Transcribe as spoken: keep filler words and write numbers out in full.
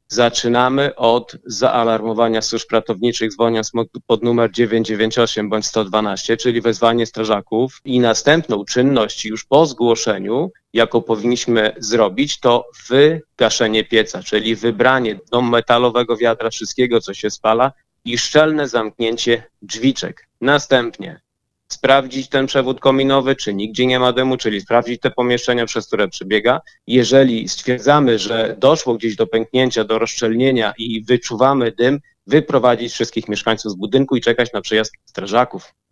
Zaczynamy od zaalarmowania służb ratowniczych, dzwoniąc pod numer dziewięćset dziewięćdziesiąt osiem bądź sto dwanaście, czyli wezwanie strażaków, i następną czynność już po zgłoszeniu, jaką powinniśmy zrobić, to wygaszenie pieca, czyli wybranie do metalowego wiadra wszystkiego, co się spala, i szczelne zamknięcie drzwiczek. Następnie sprawdzić ten przewód kominowy, czy nigdzie nie ma dymu, czyli sprawdzić te pomieszczenia, przez które przebiega. Jeżeli stwierdzamy, że doszło gdzieś do pęknięcia, do rozszczelnienia i wyczuwamy dym, wyprowadzić wszystkich mieszkańców z budynku i czekać na przyjazd strażaków.